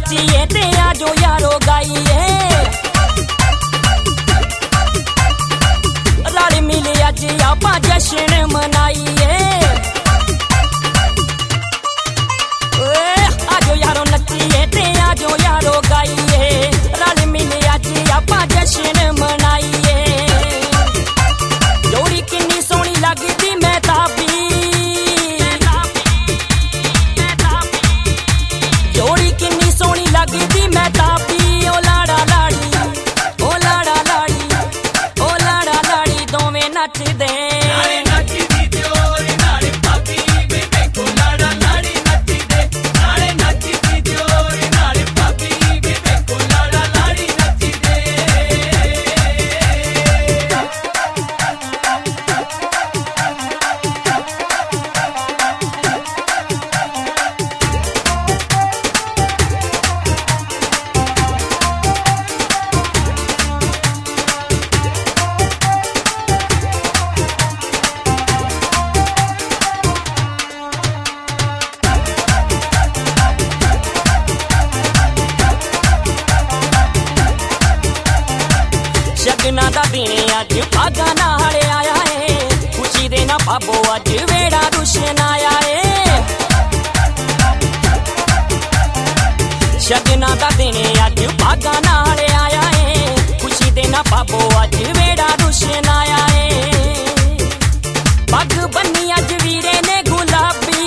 नचिए ते आजो यारो गाइए रल मिले अज आपां जश्न मनाइए आजो यारो नचिए ते आजो यारो गाइए रल मिले अज आपां जश्न मनाइए जोड़ी किन्नी सोहनी लगदी मैं ताबी जोड़ी किन्नी सोहनी लगदी मैं ताबी ओ लाड़ा लाड़ी ओ लाड़ा लाड़ी ओ लाड़ा लाड़ी दोवें नचदे शगना दा दिन अज भागा नाल आया है खुशी दे ना भाबो अज वेड़ा रुशन आया है शगना दा दिन अज भागा नाल आया है खुशी दे ना भाबो अज वेड़ा रुशन आया है पग बन्नी अज वीरे ने गुलाबी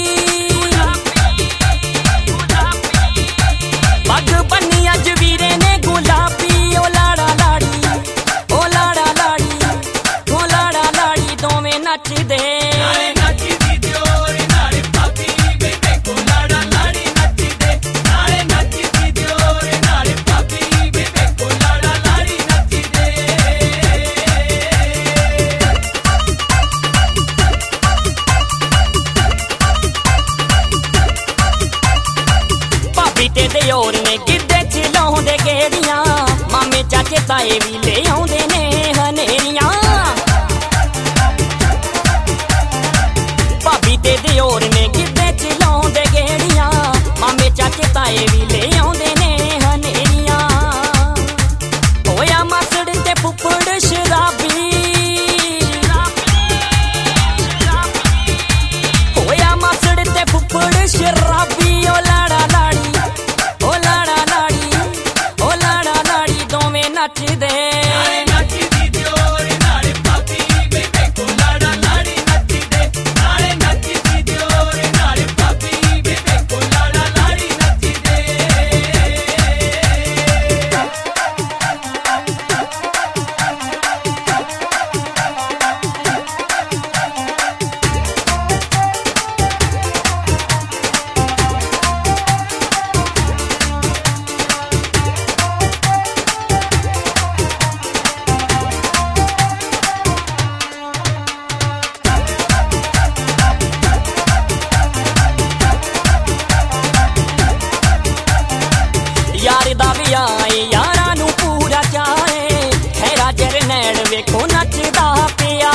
पग बन्नी अज वीरे ने गुलाबी ओ लाड़ा लाड़ी ओ लाड़ा लाड़ी ओ लाड़ा लाड़ी दोवें नचदे ते दियोर ने गिद्धे च लाउंदे गेड़ियां मामे चाचे ताए भी ले आउंदे ने हनेरियां भाभी ते दियोर ने गिद्धे च लाउंदे गेड़ियां मामे चाचे ताए भी ले आउंदे ने हनेरियां होया मासड़ ते फुफड़ शराबी होया मासड़ ते फुफड़ शराबी ओ लाड़ा लाड़ी ओ लाड़ा लाड़ी ओ लाड़ा लाड़ी दोवें नचदे यार दा विआह यारा नू पूरा चाहे खैरा जरनैल वेखो नचदा पिया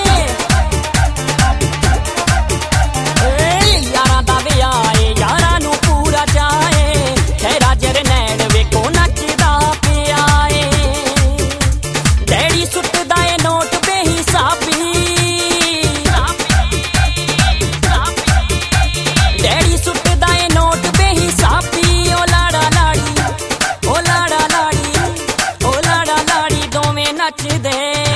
यारा दा विआह यारा नू पूरा चाहे खैरा जरनैल वेखो नचदा पिया डैडी सुटदा ए नोट बेहिसाबी डैडी सुटदा ए नोट बेहिसाबी ओ लाड़ा लाड़ी ओ लाड़ा लाड़ी ओ लाड़ा लाड़ी दोवें नचदे